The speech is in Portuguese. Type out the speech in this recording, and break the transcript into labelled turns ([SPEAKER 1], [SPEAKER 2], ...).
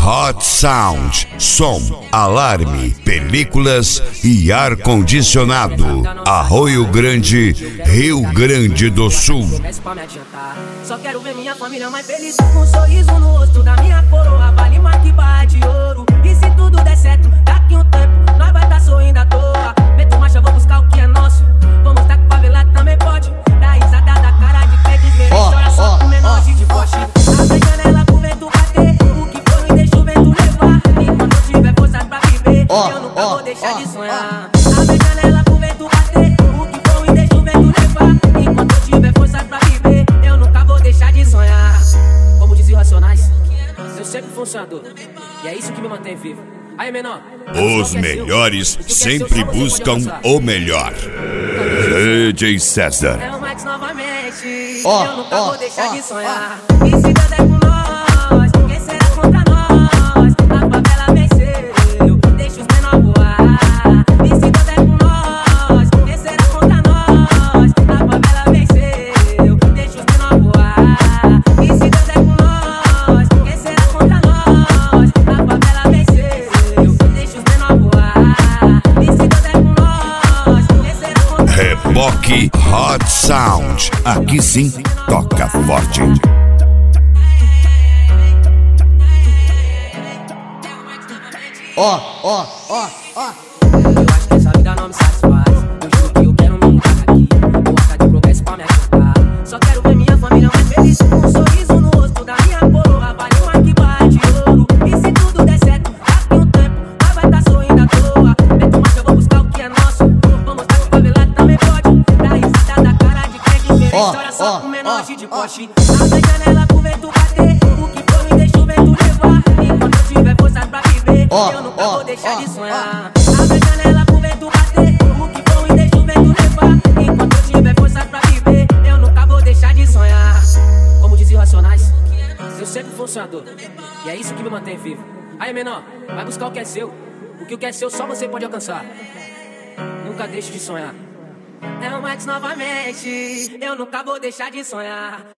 [SPEAKER 1] Hot Sound, som, alarme, películas e ar-condicionado. Arroio Grande, Rio Grande do Sul.
[SPEAKER 2] Só quero ver minha família mais feliz, com um sorriso no rosto da minha coroa. Vale mais que barra de ouro. E se tudo der certo, daqui um tempo nós vai tá sorrindo à toa. Meto marcha, vou buscar o que é nosso. Vamos tá com favelado, também pode. Dá risada da cara de quem desmerece. Olha só com menor de poste. Abre a janela pro vento bater. O que for me deixa o vento levar. Enquanto eu tiver forças pra viver, eu nunca vou deixar de sonhar. Abre a janela pro vento bater. O que for me deixa o vento levar. Enquanto eu tiver forças pra viver, eu nunca vou deixar de sonhar. Como dizia o Racionais, eu sempre fui um sonhador. E é isso que me mantém vivo. Aí, menor.
[SPEAKER 1] Os melhores sempre buscam o melhor. DJ César.
[SPEAKER 2] É o Max novamente. Eu nunca vou deixar de sonhar. E se Deus é com nós, quem será contra nós? A favela venceu, deixa os menor voar. E se Deus é com nós, quem será contra nós? A favela venceu, deixa os menor voar. E se Deus é com nós, quem será contra nós? A favela venceu, deixa os menor voar. E se Deus é com nós, quem será contra nós?
[SPEAKER 1] Reboque Hot Sound. Aqui sim, toca forte.
[SPEAKER 2] Eu acho que essa vida não me satisfaz. Eu juro que eu quero me mudar daqui. Boa de progresso pra me ajudar. Só quero ver minha família mais feliz, com um sorriso no rosto da minha coroa. Vale mais que barra de ouro. E se tudo der certo, daqui um tempo nós vai tá sorrindo à toa. Meto marcha, eu vou buscar o que é nosso. Vamos tá com favelado, também pode. Dá risada da cara de quem desmerece. Olha só com menor de poste. Abre a janela pro vento bater. O que for me deixa o vento levar. Enquanto eu tiver forças pra viver, eu nunca vou deixar de sonhar. Abre a janela pro vento bater. O que for me deixa o vento levar. Enquanto eu tiver forças pra viver, eu nunca vou deixar de sonhar. Como dizia o Racionais, eu sempre fui um sonhador. E é isso que me mantém vivo. Aí, menor, vai buscar o que é seu. Porque o que é seu só você pode alcançar. Nunca deixe de sonhar. É o Max novamente. Eu nunca vou deixar de sonhar.